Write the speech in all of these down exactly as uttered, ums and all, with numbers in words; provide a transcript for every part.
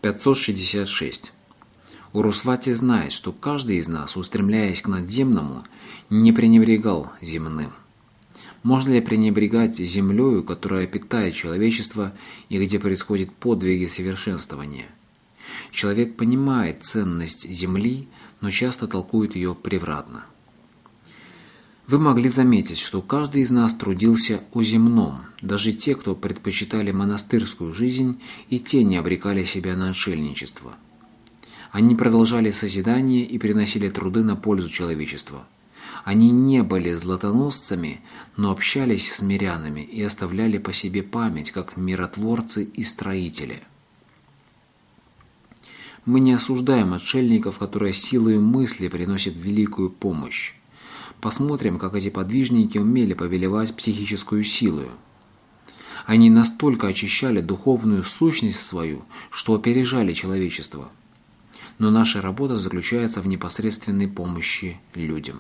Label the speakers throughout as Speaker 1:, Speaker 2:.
Speaker 1: пятьсот шестьдесят шесть. Урусвати знает, что каждый из нас, устремляясь к надземному, не пренебрегал земным. Можно ли пренебрегать землею, которая питает человечество и где происходят подвиги совершенствования? Человек понимает ценность земли, но часто толкует ее превратно. Вы могли заметить, что каждый из нас трудился о земном, даже те, кто предпочитали монастырскую жизнь, и те не обрекали себя на отшельничество. Они продолжали созидание и приносили труды на пользу человечества. Они не были златоносцами, но общались с мирянами и оставляли по себе память, как миротворцы и строители. Мы не осуждаем отшельников, которые силой мысли приносят великую помощь. Посмотрим, как эти подвижники умели повелевать психическую силою. Они настолько очищали духовную сущность свою, что опережали человечество. Но наша работа заключается в непосредственной помощи людям.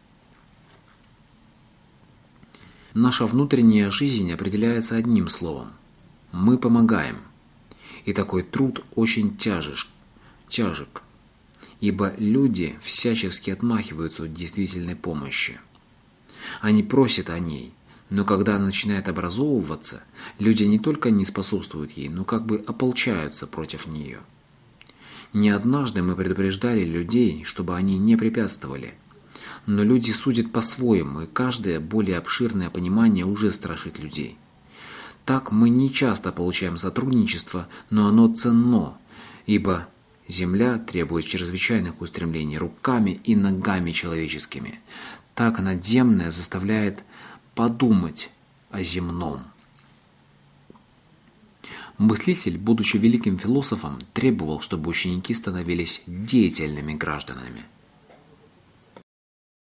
Speaker 1: Наша внутренняя жизнь определяется одним словом – мы помогаем. И такой труд очень тяжек, тяжек, ибо люди всячески отмахиваются от действительной помощи. Они просят о ней, но когда она начинает образовываться, люди не только не способствуют ей, но как бы ополчаются против нее. Не однажды мы предупреждали людей, чтобы они не препятствовали. Но люди судят по-своему, и каждое более обширное понимание уже страшит людей. Так мы не часто получаем сотрудничество, но оно ценно, ибо земля требует чрезвычайных устремлений руками и ногами человеческими. Так надземное заставляет подумать о земном. Мыслитель, будучи великим философом, требовал, чтобы ученики становились деятельными гражданами.